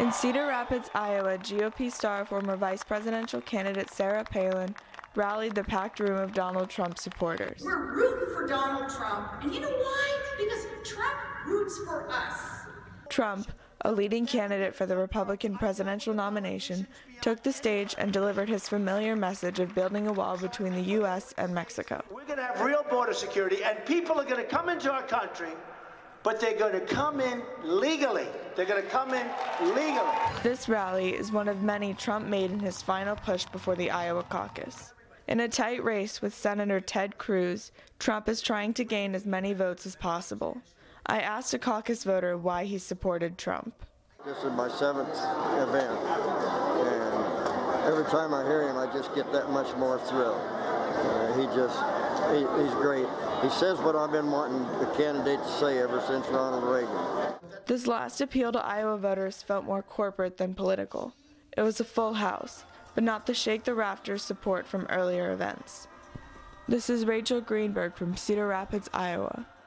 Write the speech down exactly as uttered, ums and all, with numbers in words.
In Cedar Rapids, Iowa, G O P star former vice presidential candidate Sarah Palin rallied the packed room of Donald Trump supporters. We're rooting for Donald Trump, and you know why? Because Trump roots for us. Trump, a leading candidate for the Republican presidential nomination, took the stage and delivered his familiar message of building a wall between the U S and Mexico. We're going to have real border security, and people are going to come into our country, but they're going to come in legally. They're going to come in legally. This rally is one of many Trump made in his final push before the Iowa caucus. In a tight race with Senator Ted Cruz, Trump is trying to gain as many votes as possible. I asked a caucus voter why he supported Trump. This is my seventh event, and every time I hear him, I just get that much more thrill. Uh, he just, he, he's great. He says what I've been wanting the candidate to say ever since Ronald Reagan. This last appeal to Iowa voters felt more corporate than political. It was a full house, but not the shake the rafters support from earlier events. This is Rachel Greenberg from Cedar Rapids, Iowa.